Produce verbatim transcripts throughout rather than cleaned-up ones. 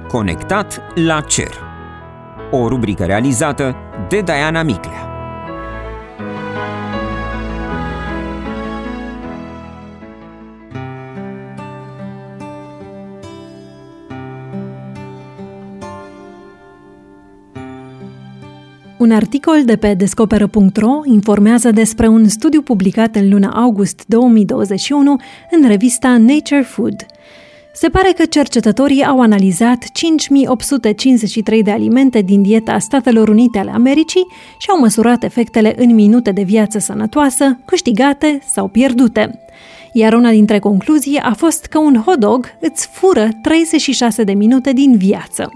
Conectat la cer. O rubrică realizată de Diana Miclea. Un articol de pe Descoperă punct ro informează despre un studiu publicat în luna august două mii douăzeci și unu în revista Nature Food. Se pare că cercetătorii au analizat cinci mii opt sute cincizeci și trei de alimente din dieta Statelor Unite ale Americii și au măsurat efectele în minute de viață sănătoasă, câștigate sau pierdute. Iar una dintre concluzii a fost că un hot dog îți fură treizeci și șase de minute din viață.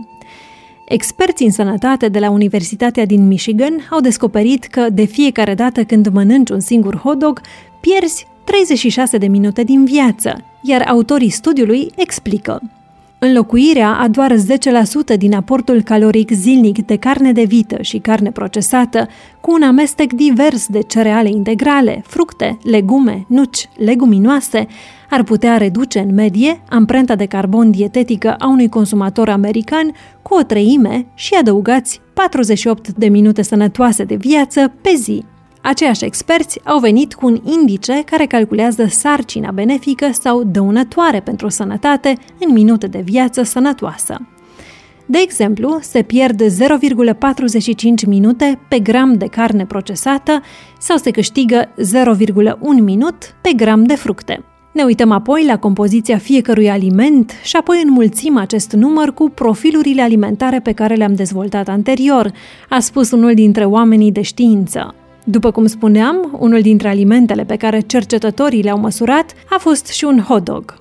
Experții în sănătate de la Universitatea din Michigan au descoperit că de fiecare dată când mănânci un singur hot dog, pierzi treizeci și șase de minute din viață, iar autorii studiului explică. Înlocuirea a doar zece la sută din aportul caloric zilnic de carne de vită și carne procesată, cu un amestec divers de cereale integrale, fructe, legume, nuci, leguminoase, ar putea reduce în medie amprenta de carbon dietetică a unui consumator american cu o treime și adăugați patruzeci și opt de minute sănătoase de viață pe zi. Aceiași experți au venit cu un indice care calculează sarcina benefică sau dăunătoare pentru sănătate în minute de viață sănătoasă. De exemplu, se pierd zero virgulă patruzeci și cinci minute pe gram de carne procesată sau se câștigă zero virgulă unu minut pe gram de fructe. Ne uităm apoi la compoziția fiecărui aliment și apoi înmulțim acest număr cu profilurile alimentare pe care le-am dezvoltat anterior, a spus unul dintre oamenii de știință. După cum spuneam, unul dintre alimentele pe care cercetătorii le-au măsurat a fost și un hot dog.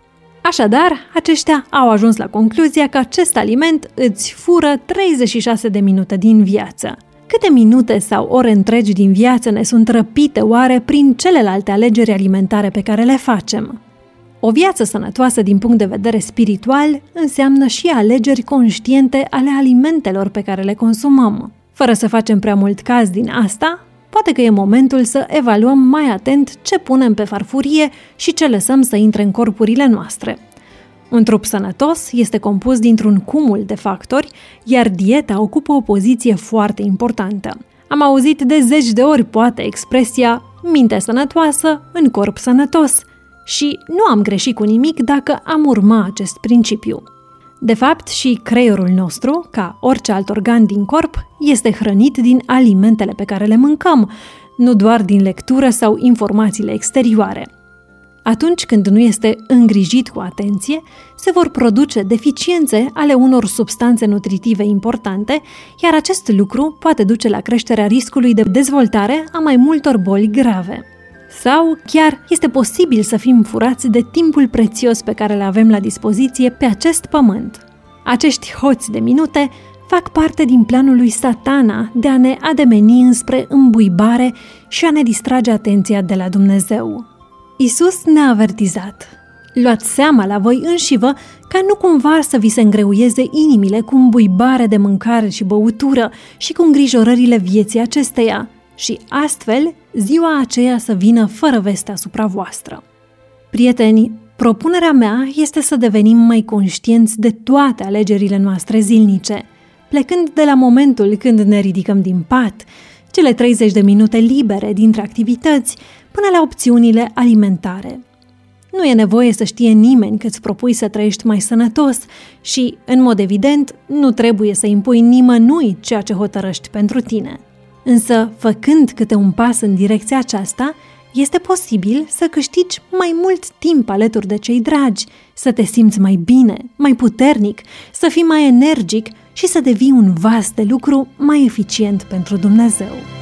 Așadar, aceștia au ajuns la concluzia că acest aliment îți fură treizeci și șase de minute din viață. Câte minute sau ore întregi din viață ne sunt răpite oare prin celelalte alegeri alimentare pe care le facem? O viață sănătoasă din punct de vedere spiritual înseamnă și alegeri conștiente ale alimentelor pe care le consumăm. Fără să facem prea mult caz din asta, poate că e momentul să evaluăm mai atent ce punem pe farfurie și ce lăsăm să intre în corpurile noastre. Un trup sănătos este compus dintr-un cumul de factori, iar dieta ocupă o poziție foarte importantă. Am auzit de zeci de ori, poate, expresia minte sănătoasă în corp sănătos și nu am greșit cu nimic dacă am urma acest principiu. De fapt, și creierul nostru, ca orice alt organ din corp, este hrănit din alimentele pe care le mâncăm, nu doar din lectură sau informațiile exterioare. Atunci când nu este îngrijit cu atenție, se vor produce deficiențe ale unor substanțe nutritive importante, iar acest lucru poate duce la creșterea riscului de dezvoltare a mai multor boli grave. Sau chiar este posibil să fim furați de timpul prețios pe care îl avem la dispoziție pe acest pământ. Acești hoți de minute fac parte din planul lui Satana de a ne ademeni înspre îmbuibare și a ne distrage atenția de la Dumnezeu. Iisus ne-a avertizat: luați seama la voi înșivă ca nu cumva să vi se îngreuieze inimile cu îmbuibare de mâncare și băutură și cu îngrijorările vieții acesteia, și astfel ziua aceea să vină fără veste asupra voastră. Prieteni, propunerea mea este să devenim mai conștienți de toate alegerile noastre zilnice, plecând de la momentul când ne ridicăm din pat, cele treizeci de minute libere dintre activități, până la opțiunile alimentare. Nu e nevoie să știe nimeni că îți propui să trăiești mai sănătos și, în mod evident, nu trebuie să impui nimănui ceea ce hotărăști pentru tine. Însă, făcând câte un pas în direcția aceasta, este posibil să câștigi mai mult timp alături de cei dragi, să te simți mai bine, mai puternic, să fii mai energic și să devii un vas de lucru mai eficient pentru Dumnezeu.